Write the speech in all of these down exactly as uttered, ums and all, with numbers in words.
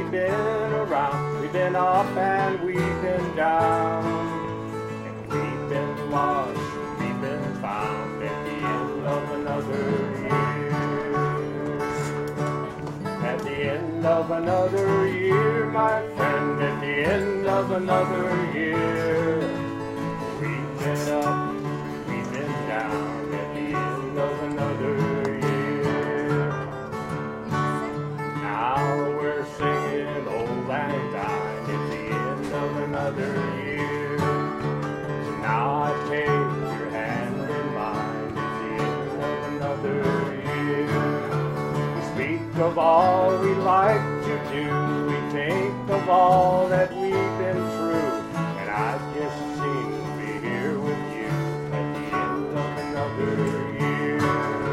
we've been around, we've been up and we've been down, and we've been lost, we've been found at the end of another year. At the end of another year, my friend, at the end of another year, we've been up, we've been down at the end of another year. Now we're singing Old Lang Syne at the end of another year. So now I take your hand in mine at the end of another year. We speak of all we like to do, we think of all that we've been through, and I just seem to be here with you at the end of another year.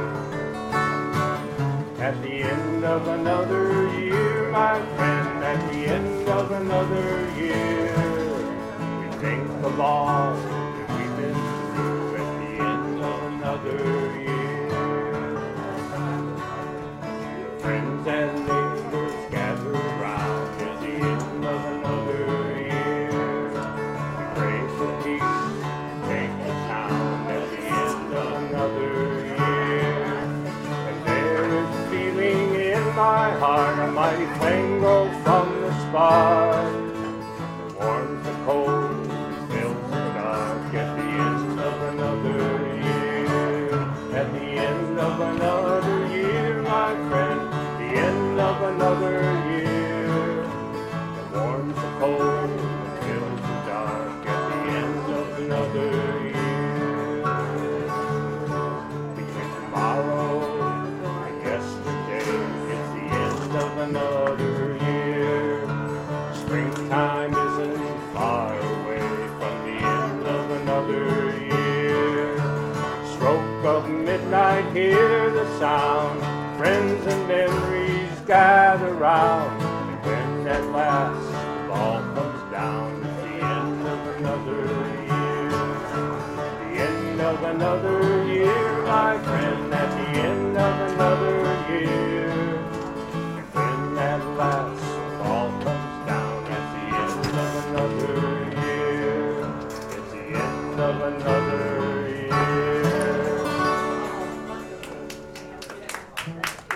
At the end of another year, my friend, at the end of another year, we think of all that we've been through at the end of another year. Friends and neighbors gather round at the end of another year. We pray for peace, take the town at the end of another year. And there is a feeling in my heart, a mighty flame glow from the spark. It warms the cold, fills the dark at the end of another year. At the end of another year, my friend, the end of another year. It warms the cold, fills the dark at the end of another year. Between tomorrow and yesterday, it's the end of another year. Springtime isn't far away from the end of another year. Stroke of midnight, hear the sound, friends and memories gather round, and when at last the ball comes down, it's the end of another year. The end of another year, my friend, at the end of another year. And when at last the ball comes down, at the end of another year, it's the end of another year.